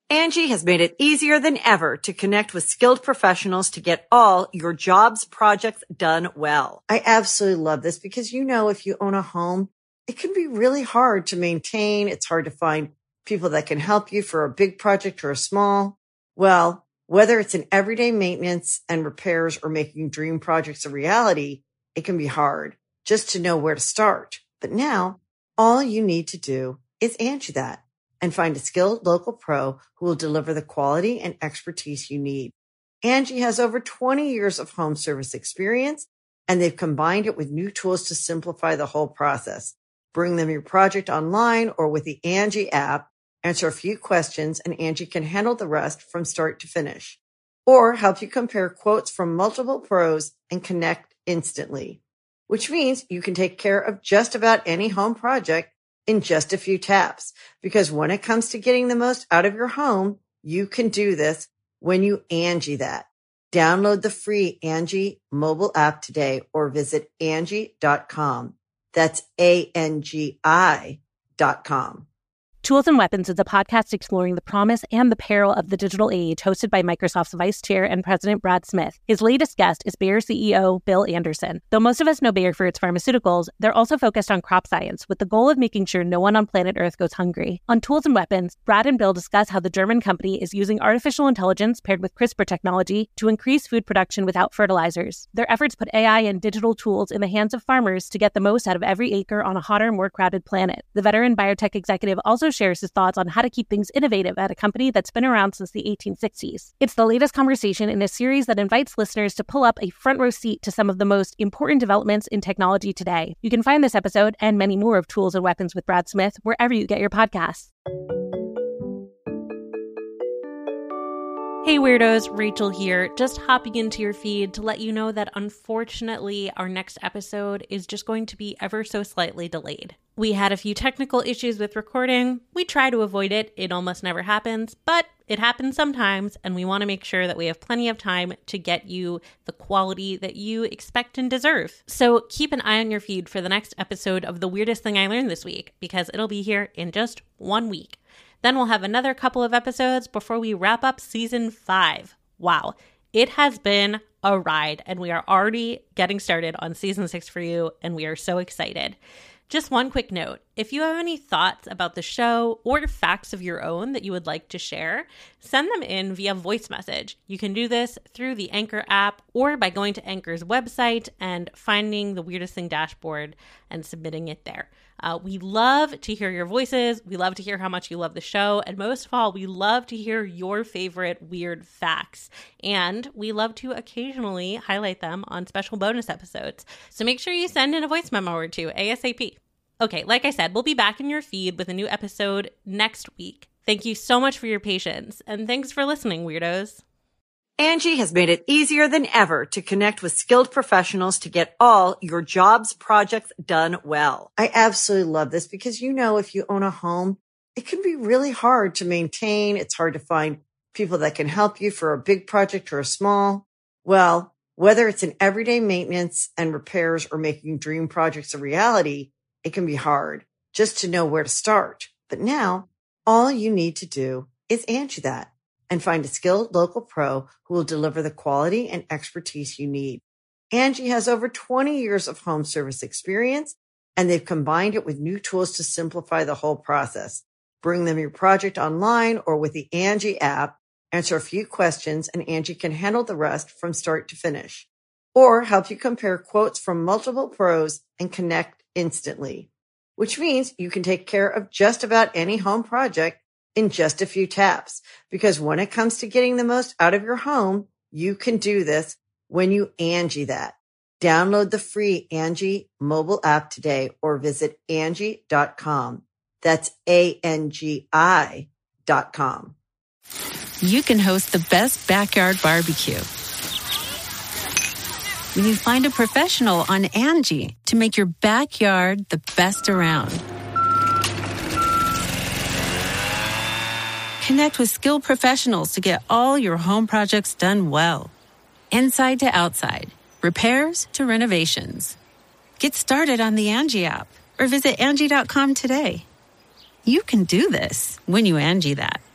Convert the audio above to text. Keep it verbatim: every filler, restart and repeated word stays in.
Angie has made it easier than ever to connect with skilled professionals to get all your jobs projects done well. I absolutely love this because, you know, if you own a home, it can be really hard to maintain. It's hard to find people that can help you for a big project or a small. Well, whether it's in everyday maintenance and repairs or making dream projects a reality, it can be hard just to know where to start. But now all you need to do is Angie that and find a skilled local pro who will deliver the quality and expertise you need. Angie has over twenty years of home service experience, and they've combined it with new tools to simplify the whole process. Bring them your project online or with the Angie app, answer a few questions, and Angie can handle the rest from start to finish. Or help you compare quotes from multiple pros and connect instantly, which means you can take care of just about any home project in just a few taps. Because when it comes to getting the most out of your home, you can do this when you Angie that. Download the free Angie mobile app today or visit Angie dot com. That's A N G I dot com. Tools and Weapons is a podcast exploring the promise and the peril of the digital age, hosted by Microsoft's Vice Chair and President Brad Smith. His latest guest is Bayer C E O Bill Anderson. Though most of us know Bayer for its pharmaceuticals, they're also focused on crop science, with the goal of making sure no one on planet Earth goes hungry. On Tools and Weapons, Brad and Bill discuss how the German company is using artificial intelligence paired with CRISPR technology to increase food production without fertilizers. Their efforts put A I and digital tools in the hands of farmers to get the most out of every acre on a hotter, more crowded planet. The veteran biotech executive also shares his thoughts on how to keep things innovative at a company that's been around since the eighteen sixties. It's the latest conversation in a series that invites listeners to pull up a front row seat to some of the most important developments in technology today. You can find this episode and many more of Tools and Weapons with Brad Smith wherever you get your podcasts. Hey Weirdos, Rachel here, just hopping into your feed to let you know that unfortunately our next episode is just going to be ever so slightly delayed. We had a few technical issues with recording. We try to avoid it. It almost never happens, but it happens sometimes, and we want to make sure that we have plenty of time to get you the quality that you expect and deserve. So keep an eye on your feed for the next episode of The Weirdest Thing I Learned This Week, because it'll be here in just one week. Then we'll have another couple of episodes before we wrap up season five. Wow, it has been a ride, and we are already getting started on season six for you, and we are so excited. Just one quick note, if you have any thoughts about the show or facts of your own that you would like to share, send them in via voice message. You can do this through the Anchor app or by going to Anchor's website and finding the Weirdest Thing dashboard and submitting it there. Uh, we love to hear your voices. We love to hear how much you love the show. And most of all, we love to hear your favorite weird facts. And we love to occasionally highlight them on special bonus episodes. So make sure you send in a voice memo or two ASAP. Okay, like I said, we'll be back in your feed with a new episode next week. Thank you so much for your patience. And thanks for listening, Weirdos. Angie has made it easier than ever to connect with skilled professionals to get all your jobs projects done well. I absolutely love this because, you know, if you own a home, it can be really hard to maintain. It's hard to find people that can help you for a big project or a small. Well, whether it's in everyday maintenance and repairs or making dream projects a reality, it can be hard just to know where to start. But now all you need to do is Angie that and find a skilled local pro who will deliver the quality and expertise you need. Angie has over twenty years of home service experience, and they've combined it with new tools to simplify the whole process. Bring them your project online or with the Angie app, answer a few questions, and Angie can handle the rest from start to finish. Or help you compare quotes from multiple pros and connect instantly, which means you can take care of just about any home project in just a few taps. Because when it comes to getting the most out of your home, you can do this when you Angie that. Download the free Angie mobile app today or visit Angie dot com. That's A N G I dot com. You can host the best backyard barbecue when you find a professional on Angie to make your backyard the best around. Connect with skilled professionals to get all your home projects done well. Inside to outside, repairs to renovations. Get started on the Angie app or visit Angie dot com today. You can do this when you Angie that.